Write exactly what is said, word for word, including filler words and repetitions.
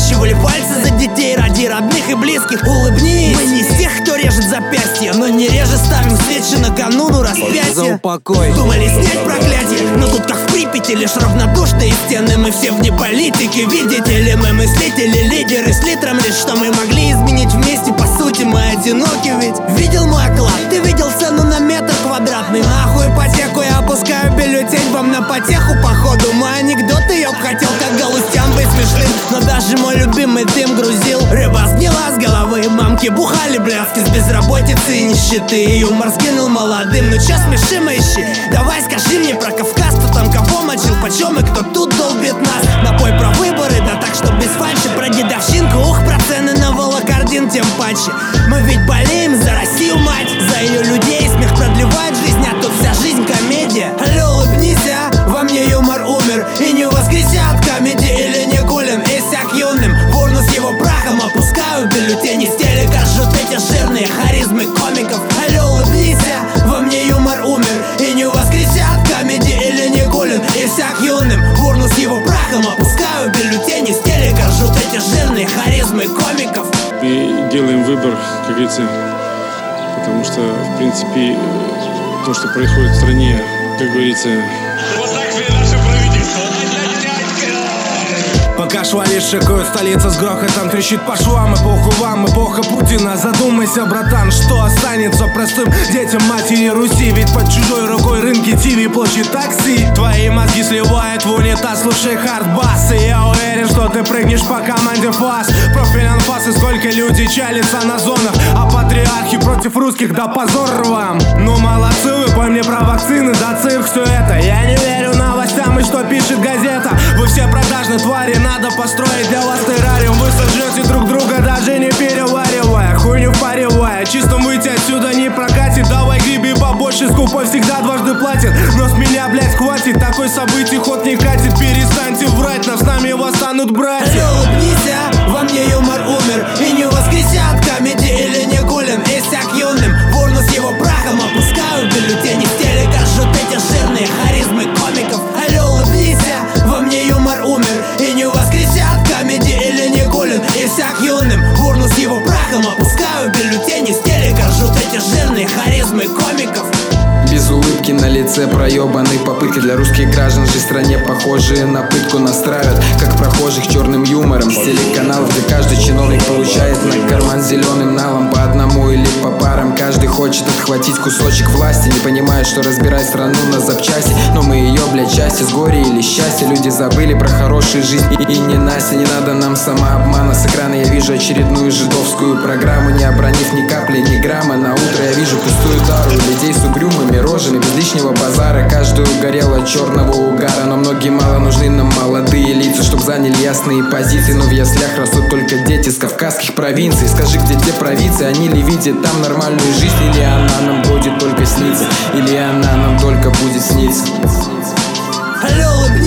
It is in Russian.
скрещивали пальцы за детей ради родных и близких. Улыбнись, мы не из тех, кто режет запястье, но не реже ставим свечи на кануну распятия. За упокой. Думали снять проклятие, но тут как в Припяти лишь равнодушные стены. Мы все вне политики, видите ли, мы мыслители, лидеры с литром лишь, что мы могли изменить вместе. По сути мы одиноки, ведь видел мой оклад, ты видел цену на метр квадратный. Нахуй ипотеку, я опускаю бюллетень вам на потеху. Походу мой анекдот, я б хотел как Галустян быть смешным, но даже мой любимый дым грузил. Рыба сгнила с головы, мамки бухали бляски с безработицы и нищеты. Юмор сгинул молодым, ну чё смешим, ищи. Давай скажи мне про Кавказ, кто там кого мочил, почем и кто тут долбит нас. Напой про выборы, да так, что без фальши. Про дедовщинку, ух, про цены на волокордин тем паче. Мы ведь болеем за Россию, мать, за ее людей. Смех продлевает жизнь, а тут вся жизнь комедия. Алло, улыбнись, а, во мне юмор умер и не воскресят. Комедий или не Гулин, иссяк юным. В урну с его прахом опускаю бюллетени. С телека жжут эти жирные харизмы комиков. Алло, улыбнись, а, во мне юмор умер и не воскресят. Комедий или не Гулин, иссяк юным. В урну с его прахом опускаю бюллетени. С телека жжут эти жирные харизмы комиков. И делаем выбор, как говорится, потому что, в принципе, то, что происходит в стране, как говорится... Вот так себе наше правительство. Пока швали шикуют, столица с грохотом трещит по швам. Эпоху вам, эпоха Путина. Задумайся, братан, что останется простым детям матери Руси. Ведь под чужой рукой рынки, ТВ, площадь, такси. Твои мозги сливают в унитаз, слушай хардбас. И я уверен, что ты прыгнешь по команде фас. Профиль-анфас, и сколько людей чалится на зонах. А патриархи против русских, да позор вам. Ну молодцы вы, пой мне про вакцины, да цирк, все это. Я не верю новостям и что пишет газета. Вы все продажные твари, надо построить для вас террариум. Вы сожрете друг друга, даже не переваривая, хуйню впаривая. Чистым выйти отсюда не прокатит. Давай гриби побольше, скупой всегда дважды платит. Но с меня, блять, хватит, такой событий ход не катит. Перестаньте врать, нам с нами восстанут братья. Алло, улыбнись, а, во мне юмор умер и не воскресят. Комедий или не Гулин, иссяк юным. В урну с его прахом опускаю бюллетени. С телека жжут эти жирные харизмы комиков. Алло, улыбнись, а, во мне юмор умер и не воскресят. Комедий или не Гулин, иссяк юным. В урну с его прахом опускаю бюллетени. С телека жжут эти жирные харизмы комиков. Без улыбки на лице проебанные попытки. Для русских граждан же в стране похожие на пытку настраивают, как прохожих черным юмором. С телеканалов, где каждый чиновник получает на карман зеленым налом. По одному или по парам, каждый хочет отхватить кусочек власти. Не понимает, что разбирать страну на запчасти. Но мы ее, блядь, части с горя или счастья. Люди забыли про хорошую жизнь и, и не Настя. Не надо нам самообмана. С экрана я вижу очередную жидовскую программу, не обронив ни капли, ни грамма. На утро я вижу пустую тару людей с угрюмыми рожами, без лишнего базара. Каждую горело черного угара. Но многим мало нужны нам молодые лица, чтоб заняли ясные позиции. Но в яслях растут только дети с кавказских провинций. Скажи, где те провидцы, они ли видят там нормальную жизнь? Или она нам будет только сниться? Или она нам только будет сниться? Алло, улыбнись.